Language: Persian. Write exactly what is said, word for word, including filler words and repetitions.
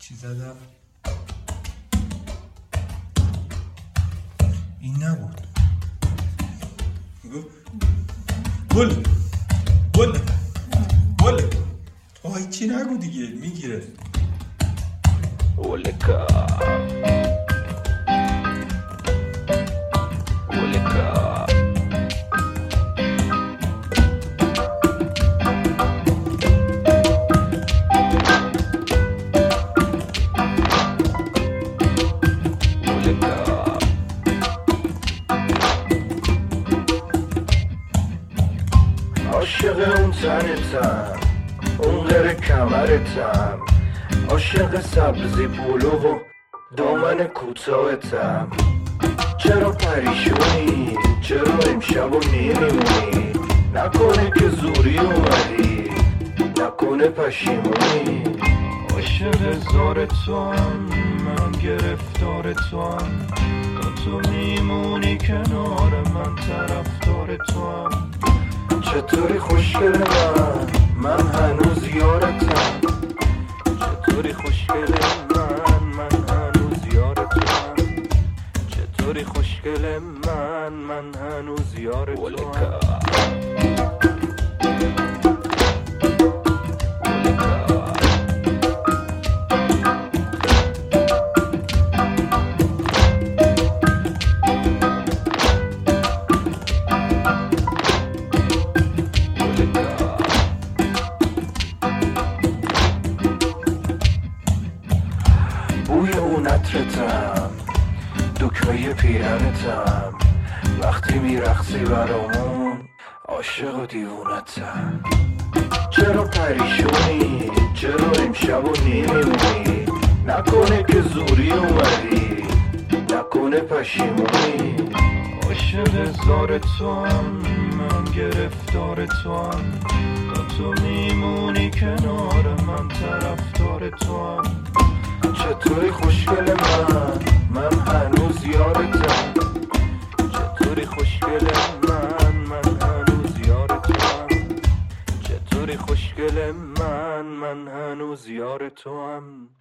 چی زدم؟ این نبود. گل گل گل آی چی نگو دیگه میگیره. Oleka Oleka عاشق اون تنتم، اون غیر کمرتم، عاشق سبزی پولو و دامن کوتاهتم. چرا پریشونی؟ چرا امشب و نمیمونی؟ نکنه که زوری اومدی، نکنه پشیمونی. عاشق زار توام، من گرفتار توام، تا تو میمونی کنار من طرفدار توام. چطوری خوشگل من، من هنوز یارتم. چطوری خوشگل من، من هنوز یارتم. چطوری خوشگل من، من هنوز یارتم. بوی اون عطرتم، دکمه پیرنتم، وقتی میرقصی برامون عاشق و دیوونتم. چرا پریشونی؟ چرا امشب و نمیمونی؟ نکنه که زوری اومدی، نکنه پشیمونی. عاشق زار توام، من گرفتار توام، تا تو میمونی کنار من طرفدار توام. چطوری خوشگل من، من هنوز یارتم. چطوری خوشگل من، من هنوز یارتم. چطوری خوشگل من، من هنوز یارتم.